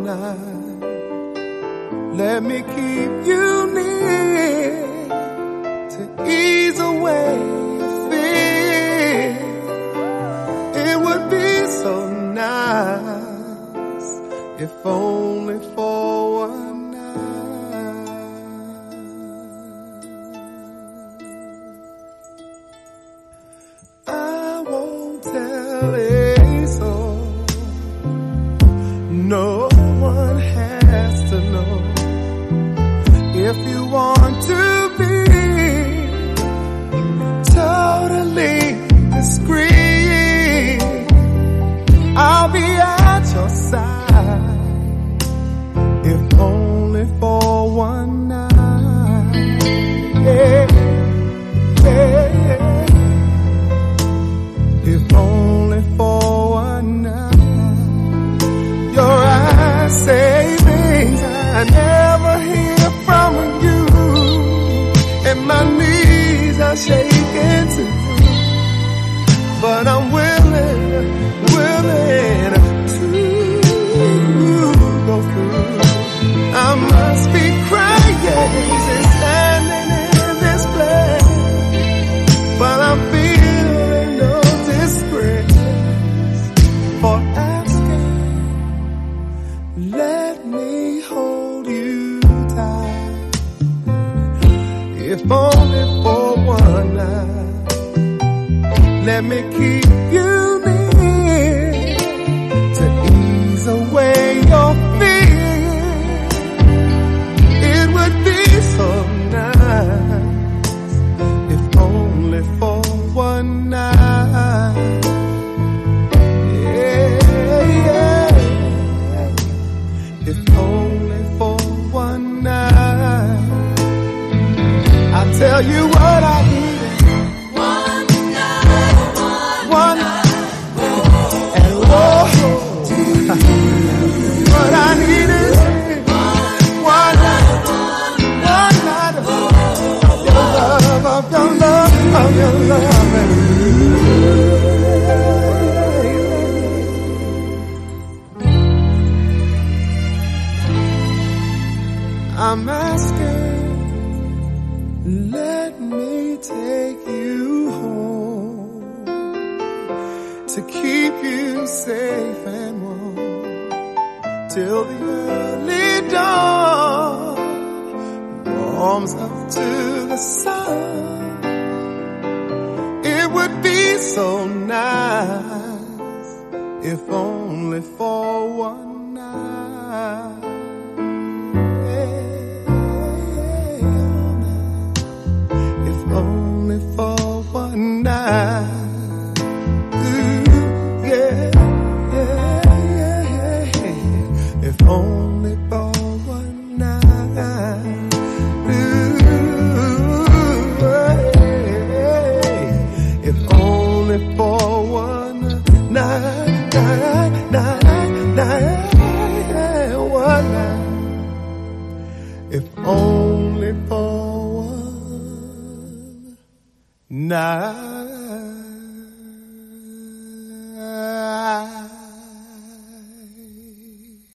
night. Let me keep you near to ease away your fear. It would be so nice if only for one night. I won't tell a soul. No one has to know. If you want to be totally discreet, I'll be at your side, if only for one night. Yeah, yeah, yeah. If only for one night. Your eyes say things I never hear from you, and my knees are shaking too. But I'm willing to go through. I must be crazy standing in this place, but I'm feeling no disgrace for asking. Let me hold you tight, if only for one night. Let me keep you near to ease away your fear. It would be so nice if only for one night. Yeah, yeah. If only for one night. I'll tell you what I need. What I need is one night of your love, of your love, of your love. I'm asking, let me take you home to keep you safe and warm till the early dawn warms up to the sun. It would be so nice if only for one night. If only for one night. If only for one night. Ooh, if only for one night, one night. If only for one night.